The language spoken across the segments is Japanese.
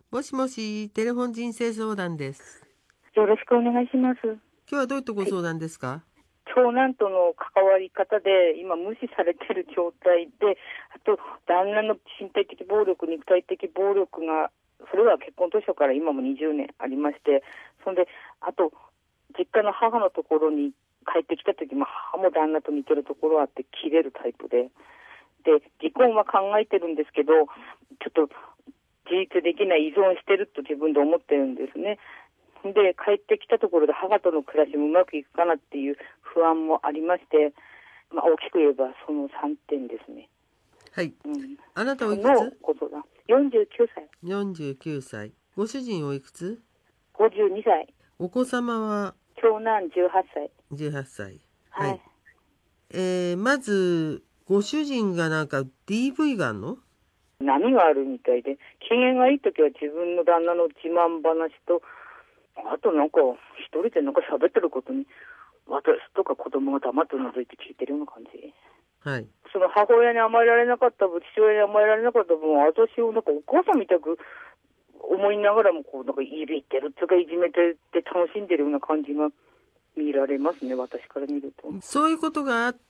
もしもし、テレフォン人生相談です。 よろしくお願いします。 今日はどういったご相談ですか？ 長男との関わり方で今無視されている状態で、あと旦那の身体的暴力、肉体的暴力が、それは結婚当初から今も20年ありまして、そんで、あと実家の母のところに帰ってきた時も母も旦那と似てるところあって切れるタイプで、離婚は考えてるんですけど、ちょっと自立できない、依存してると自分で思ってるんですね。で、帰ってきたところで母との暮らしもうまくいくかなっていう不安もありまして、大きく言えばその3点ですね。 はい。あなたおいくのつ？ ことだ。49歳。 49歳。ご主人おいくつ？ 52歳。 お子様は長男18歳。 18歳。 はい。 まず、ご主人がなんか DV があるの？ 波があるみたいで、機嫌がいい時は自分の旦那の自慢話と、あとなんか一人でなんか喋ってることに、私とか子供が黙って覗いて聞いてるような感じ。 はい。 その母親に甘えられなかった分、父親に甘えられなかった分、私をなんかお母さんみたく思いながらも、こうなんかいびってるっていうか、いじめてって楽しんでるような感じが見られますね、私から見ると。 そういうことがあって、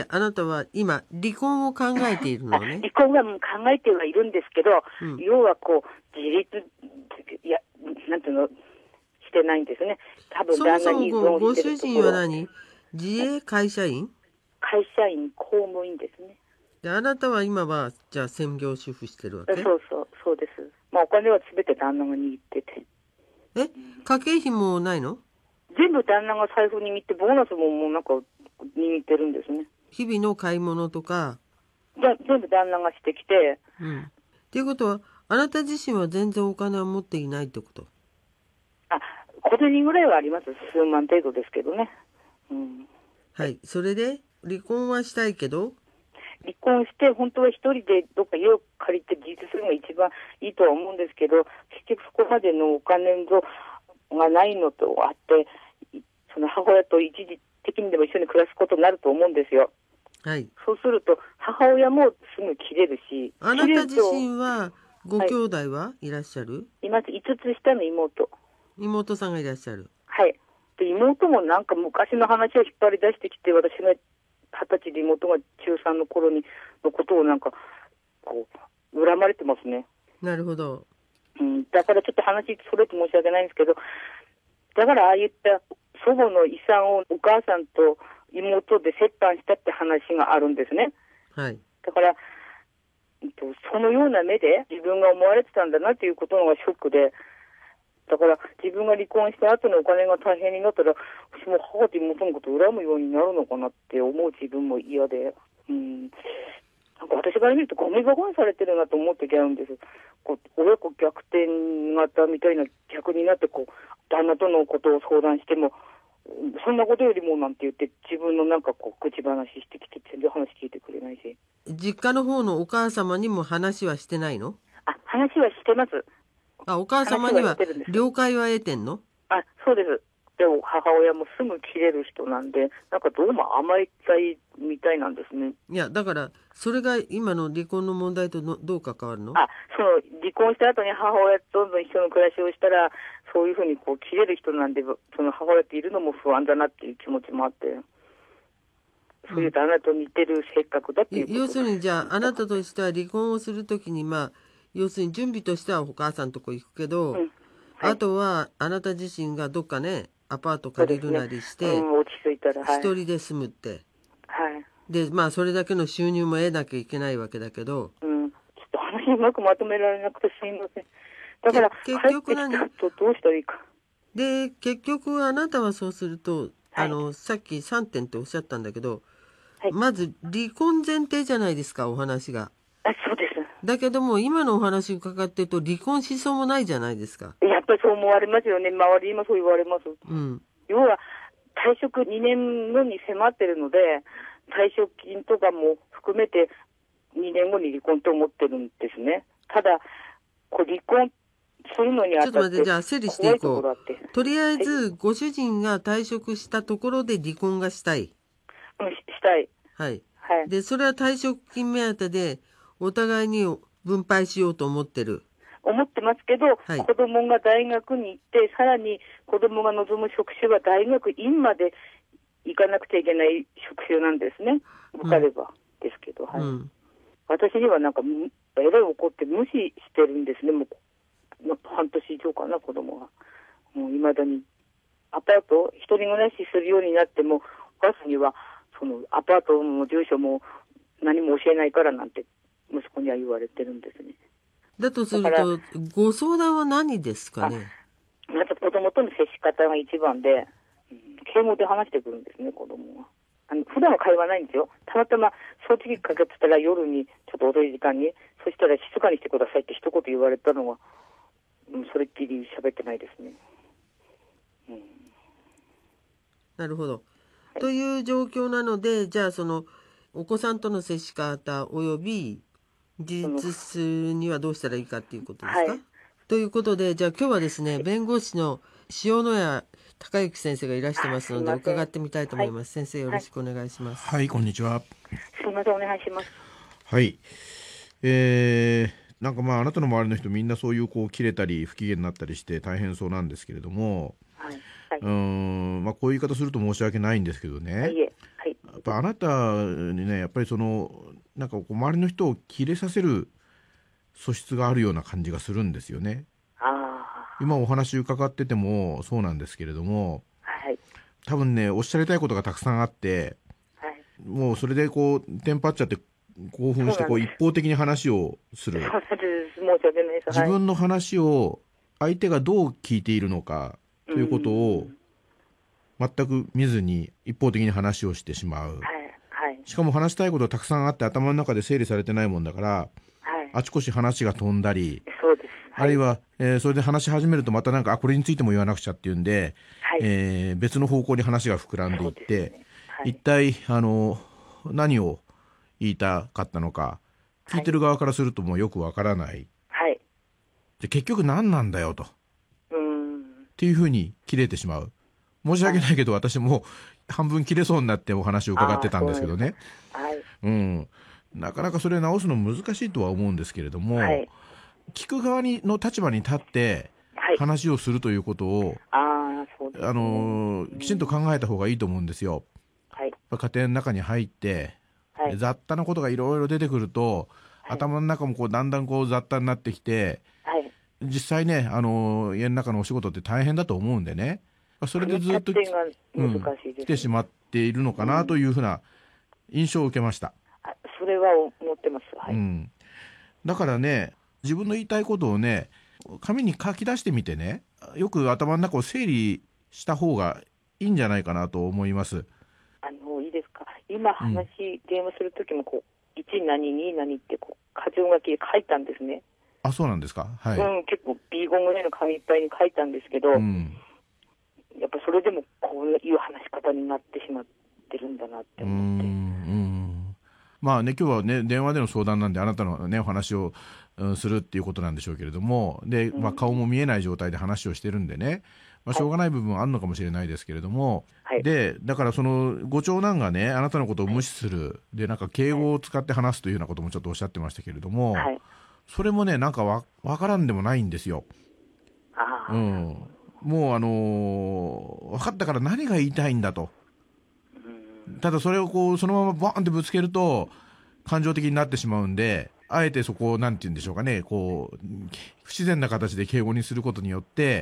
あなたは今、離婚を考えているのね。 離婚はもう考えてはいるんですけど、要はこう、自立、なんていうの、してないんですね。多分旦那に依存してるところ。 ご主人は何？自営会社員？ 会社員、公務員ですね。 で、あなたは今は、じゃあ専業主婦してるわけ？ そうです。お金は全て旦那が握ってて。 家計費もないの？ 全部旦那が財布握って、ボーナスももうなんか握ってるんですね。 日々の買い物とか。 全部旦那がしてきて。 っていうことは、あなた自身は全然お金は持っていないってこと？ 小銭ぐらいはあります。数万程度ですけどね。 はい。それで、離婚はしたいけど？ 離婚して、本当は一人でどっか家を借りて自立するのが一番いいとは思うんですけど、結局そこまでのお金がないのとあって、その母親と一時的にでも一緒に暮らすことになると思うんですよ。 はい。 そうすると、母親もすぐ切れるし。 あなた自身は、ご兄弟はいらっしゃる？ います。5つ下の妹。 妹さんがいらっしゃる。 はい。で、妹もなんか昔の話を引っ張り出してきて、私が20歳で妹が中3の頃のことをなんか、こう、恨まれてますね。 なるほど。 だからちょっと話それて申し訳ないんですけど、だからああいった祖母の遺産をお母さんと妹で折半したって話があるんですね。 はい。 だから、そのような目で自分が思われてたんだなっていうことのがショックで、だから自分が離婚した後のお金が大変になったら、私も母と妹のことを恨むようになるのかなって思う自分も嫌で、なんか私から見るとゴミ箱にされてるなと思ってきゃうんです。こう親子逆転型みたいな逆になって、こう旦那とのことを相談しても、そんなことよりもなんて言って自分のなんかこう口話してきて全然話聞いてくれないし。 実家の方のお母様にも話はしてないの？ 話はしてます。 お母様には了解は得てんの？ そうです。でも母親もすぐ切れる人なんで、なんかどうも甘えたいみたいなんですね。 いや、だから、それが今の離婚の問題とどう関わるの？ その離婚した後に母親とどんどん一緒の暮らしをしたら、そういうふうにこう切れる人なんで、その母親っているのも不安だなっていう気持ちもあって、そういう旦那と似てる性格だっていうこと。 要するに、じゃあ、あなたとしては離婚をするときに、要するに準備としてはお母さんとこ行くけど、あとはあなた自身がどっかね、アパート借りるなりして、 落ち着いたら、 一人で住むって。で、それだけの収入も得なきゃいけないわけだけど。 ちょっと話うまくまとめられなくてすいません。だから、 結局帰ってきたとどうしたらいいか。 で、結局あなたはそうすると、さっき3点っておっしゃったんだけど、まず離婚前提じゃないですか、お話が。 そうです。 だけども、今のお話を伺ってると、離婚しそうもないじゃないですか。 やっぱりそう思われますよね。周りにもそう言われます。要は、退職2年後に迫ってるので、退職金とかも含めて2年後に離婚と思ってるんですね。ただ、離婚するのにあたって、 ちょっと待って、じゃあ整理していこう。とりあえず、ご主人が退職したところで離婚がしたい。 したい。 はい。で、それは退職金目当てで、お互いに分配しようと思ってる。 思ってますけど、 はい、 子供が大学に行って、さらに子供が望む職種は大学院まで行かなくちゃいけない職種なんですね。受かればですけど、はい。 うん、 私にはなんか、えらい怒って無視してるんですね。もう、半年以上かな、子供が。もう未だに。アパート、一人暮らしするようになっても、お母さんには、その、アパートも住所も何も教えないからなんて、息子には言われてるんですね。 だとすだから、 ると、ご相談は何ですかね。 また子供との接し方が一番で、敬語で話してくるんですね、子供は。普段は会話ないんですよ。たまたま掃除機かけてたら夜にちょっと遅い時間に、そしたら静かにしてくださいって一言言われたのは、それっきり喋ってないですね。 なるほど。という状況なので、じゃあそのお子さんとの接し方および自立するにはどうしたらいいかっていうことですか。 はい。 ということで、じゃあ今日はですね、弁護士の塩谷隆之先生がいらしてますので、伺ってみたいと思います。先生、よろしくお願いします。 はい、こんにちは。 すみません、お願いします。 はい。なんかあなたの周りの人みんなそういう切れたり不機嫌になったりして大変そうなんですけれども、 はい。 こういう言い方すると申し訳ないんですけどね、 はい。はい。 やっぱあなたにね、やっぱりなんか周りの人をキレさせる素質があるような感じがするんですよね。今お話伺っててもそうなんですけれども、 はい。 多分ね、おっしゃりたいことがたくさんあって、 はい。 もうそれでテンパっちゃって興奮して一方的に話をする。 そうなんです。申し訳ないです。 自分の話を相手がどう聞いているのかということを全く見ずに一方的に話をしてしまう。 はい。はい。 しかも話したいことたくさんあって頭の中で整理されてないもんだから、 はい。 あちこち話が飛んだり、 そうです。 あるいは、それで話し始めるとまたなんかこれについても言わなくちゃっていうんで、 はい。 別の方向に話が膨らんでいって、 ね、はい、 一体何を言いたかったのか、聞いてる側からするともうよくわからない。 はい。 で結局何なんだよと。っていうふうに切れてしまう。申し訳ないけど、私も半分切れそうになってお話を伺ってたんですけどね。 はい。 なかなかそれ直すの難しいとは思うんですけれども、はい、聞く側の立場に立って話をするということを、 そうですね、 きちんと考えた方がいいと思うんですよ。はい、家庭の中に入って、はい、雑多なことがいろいろ出てくると、はい、頭の中もだんだん雑多になってきて、はい、実際ね、家の中のお仕事って大変だと思うんでね、それでずっと来てしまっているのかなというふうな印象を受けました。 それは思ってます。はい。 だからね、自分の言いたいことをね、紙に書き出してみてね、よく頭の中を整理した方がいいんじゃないかなと思います。 いいですか。今電話するときも1何2何って箇条書きで書いたんですね。 あ、そうなんですか。はい。 結構 B5 ぐらいの紙いっぱいに書いたんですけど、やっぱそれでもこういう話し方になってしまってるんだなって思って。 まあね、今日はね、電話での相談なんであなたのね、お話をするっていうことなんでしょうけれども、で、顔も見えない状態で話をしてるんでね、しょうがない部分はあるのかもしれないですけれども、はい、で、だからご長男がね、あなたのことを無視する、で、なんか敬語を使って話すというようなこともちょっとおっしゃってましたけれども、はい、それもね、なんかわからんでもないんですよ。もう分かったから何が言いたいんだと。ただそれをそのままバーンってぶつけると感情的になってしまうんで、あえてそこをなんて言うんでしょうかね、不自然な形で敬語にすることによって、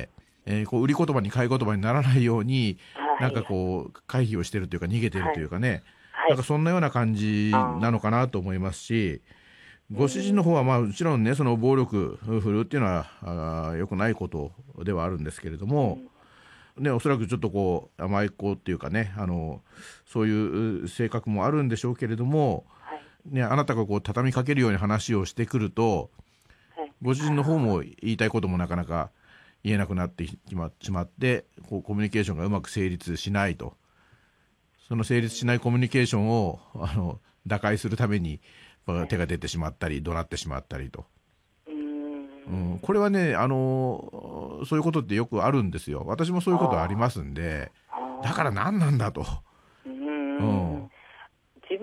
売り言葉に買い言葉にならないように、なんか回避をしてるというか逃げてるというかね、なんかそんなような感じなのかなと思いますし、ご主人の方はもちろんね、その暴力振るっていうのは良くないことではあるんですけれども、ね、おそらくちょっと甘い子っていうかね、そういう性格もあるんでしょうけれども、ね、あなたが畳みかけるように話をしてくると、ご主人の方も言いたいこともなかなか言えなくなってしまって、コミュニケーションがうまく成立しないと。その成立しないコミュニケーションを打開するために手が出てしまったり怒鳴ってしまったりと。これはね、そういうことってよくあるんですよ。私もそういうことありますんで、だから何なんだと。 自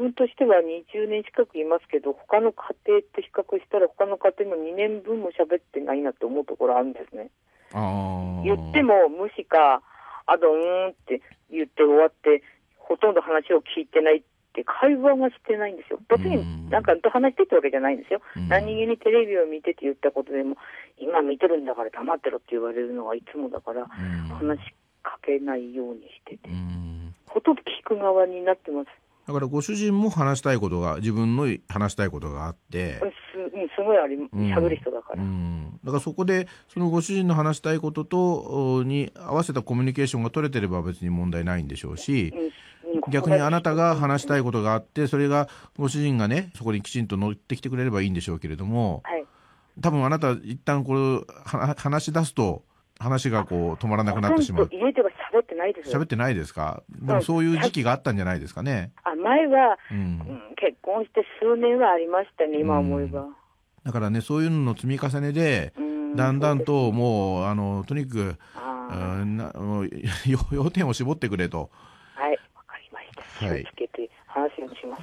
分としては20年近くいますけど、他の家庭と比較したら他の家庭の2年分も喋ってないなって思うところあるんですね。言っても無視か、あとって言って終わって、ほとんど話を聞いてないって会話がしてないんですよ。別になんかと話してってわけじゃないんですよ。何気にテレビを見てって言ったことでも、今見てるんだから黙ってろって言われるのがいつもだから、話しかけないようにしてて、ほとんど聞く側になってます。 だからご主人も話したいことが、自分の話したいことがあって、 すごい喋る人だから、 だからそこでそのご主人の話したいこととに合わせたコミュニケーションが取れてれば別に問題ないんでしょうし、逆にあなたが話したいことがあって、それがご主人がねそこにきちんと乗ってきてくれればいいんでしょうけれども、多分あなた一旦これ話し出すと話がこう止まらなくなってしまう。 家では喋ってないです。 喋ってないですか？でもそういう時期があったんじゃないですかね。 前は、結婚して数年はありましたね、今思えば。 だからね、そういうのの積み重ねで、だんだんともうとにかく要点を絞ってくれと。 はい、わかりました。気をつけて話すようにします。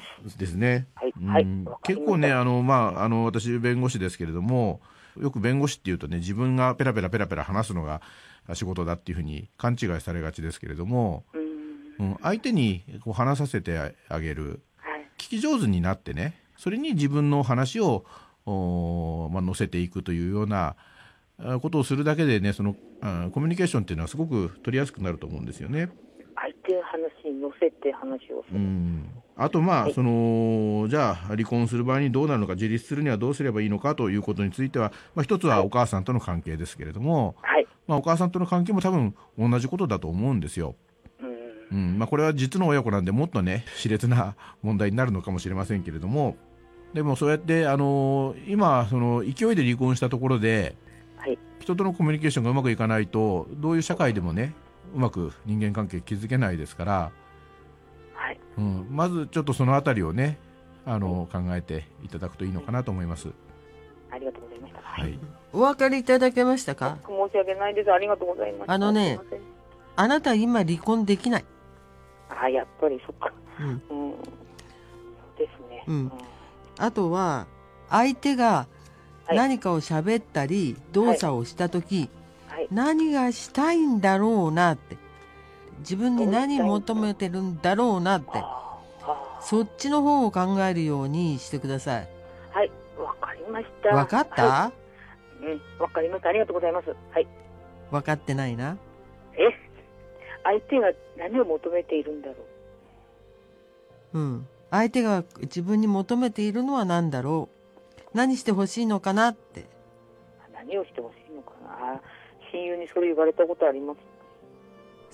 ですね。結構ね、私弁護士ですけれども、よく弁護士っていうとね、自分がペラペラ話すのが仕事だっていうふうに勘違いされがちですけれども、相手にこう話させてあげる、聞き上手になってね、それに自分の話を乗せていくというようなことをするだけでね、そのコミュニケーションっていうのはすごく取りやすくなると思うんですよね。 相手の話に乗せて話をする。 あとじゃあ離婚する場合にどうなるのか、自立するにはどうすればいいのかということについては、一つはお母さんとの関係ですけれども、お母さんとの関係も多分同じことだと思うんですよ。これは実の親子なんでもっとね熾烈な問題になるのかもしれませんけれども、でもそうやって今その勢いで離婚したところで、人とのコミュニケーションがうまくいかないと、どういう社会でもねうまく人間関係築けないですから、まずちょっとそのあたりをね考えていただくといいのかなと思います。 ありがとうございました。 お分かりいただけましたか？ 申し訳ないです。ありがとうございました。 あなた今離婚できない。 やっぱりそっか。そうですね。 あとは相手が何かを喋ったり動作をしたとき、何がしたいんだろうなって、自分に何求めてるんだろうなって、そっちの方を考えるようにしてください。 はい、わかりました。 わかった？ わかりました。ありがとうございます。 わかってないな。 相手が何を求めているんだろう。 相手が自分に求めているのは何だろう。何してほしいのかなって。 何をしてほしいのかな。親友にそれ言われたことあります。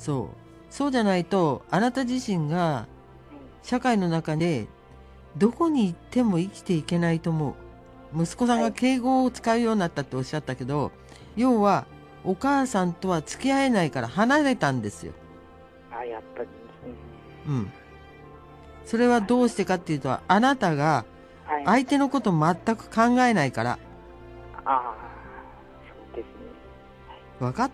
そうじゃないと、あなた自身が社会の中でどこに行っても生きていけないと思う。息子さんが敬語を使うようになったっておっしゃったけど、要はお母さんとは付き合えないから離れたんですよ。 やっぱりですね。 それはどうしてかっていうと、あなたが相手のこと全く考えないから。 そうですね。 分かった？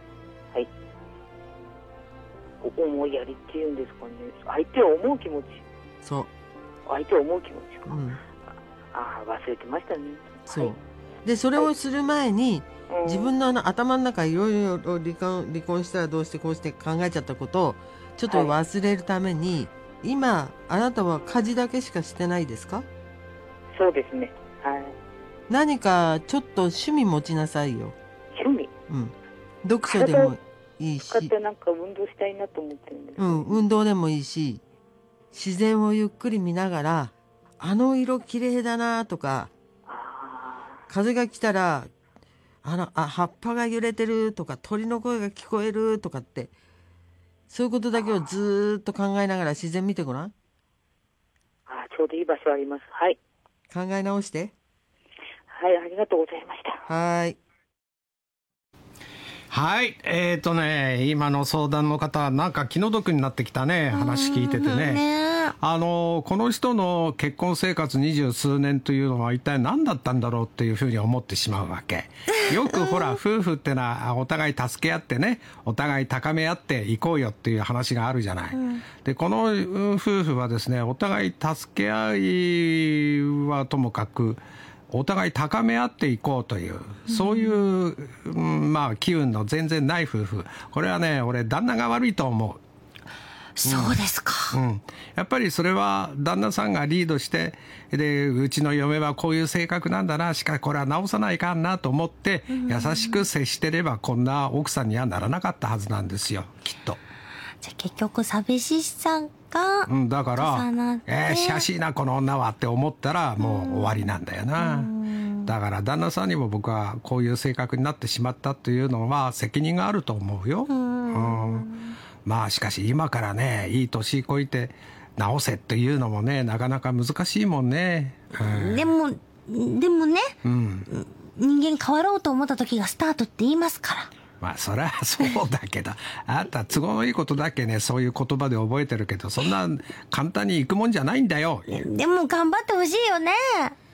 思いやりっていうんですかね。相手を思う気持ち。相手を思う気持ちか。忘れてましたね。 でそれをする前に、自分の頭の中いろいろ離婚したらどうしてこうして考えちゃったことをちょっと忘れるために、今あなたは家事だけしかしてないですか？ そうですね。 何かちょっと趣味持ちなさいよ。 趣味？ 読書でもいいし、 なんか運動したいなと思ってるんです。 運動でもいいし、自然をゆっくり見ながら、あの色綺麗だなとか、風が来たら葉っぱが揺れてるとか、鳥の声が聞こえるとかって、そういうことだけをずーっと考えながら自然見てごらん。 ちょうどいい場所あります。 考え直して。 ありがとうございました。 はい、今の相談の方なんか気の毒になってきたね、話聞いててね。この人の結婚生活20数年というのは一体何だったんだろうっていうふうに思ってしまうわけ。よくほら夫婦ってのはお互い助け合ってね、お互い高め合っていこうよっていう話があるじゃない。でこの夫婦はですね、お互い助け合いはともかくお互い高め合っていこうという、そういう、機運の全然ない夫婦。これはね、俺旦那が悪いと思う。 そうですか。 やっぱりそれは旦那さんがリードして、でうちの嫁はこういう性格なんだな、しかしこれは直さないかんなと思って優しく接してればこんな奥さんにはならなかったはずなんですよ、きっと。 じゃあ結局寂しさがだからしかしいなこの女はって思ったらもう終わりなんだよな。だから旦那さんにも僕はこういう性格になってしまったというのは責任があると思うよ。しかし今からね、いい年こいて直せっていうのもね、なかなか難しいもんね。 でもね、人間変わろうと思った時がスタートって言いますから。 そりゃそうだけど、あんた都合のいいことだけね、そういう言葉で覚えてるけど、そんな簡単にいくもんじゃないんだよ。 でも頑張ってほしいよね。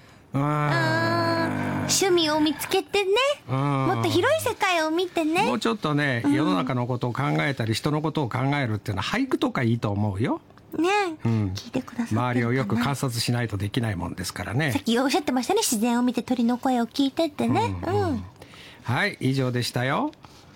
趣味を見つけてね、もっと広い世界を見てね。 もうちょっとね、世の中のことを考えたり人のことを考えるっていうのは俳句とかいいと思うよね。聞いてくださってるかな。 周りをよく観察しないとできないもんですからね。 さっきおっしゃってましたね、自然を見て鳥の声を聞いてってね。 はい、以上でしたよ。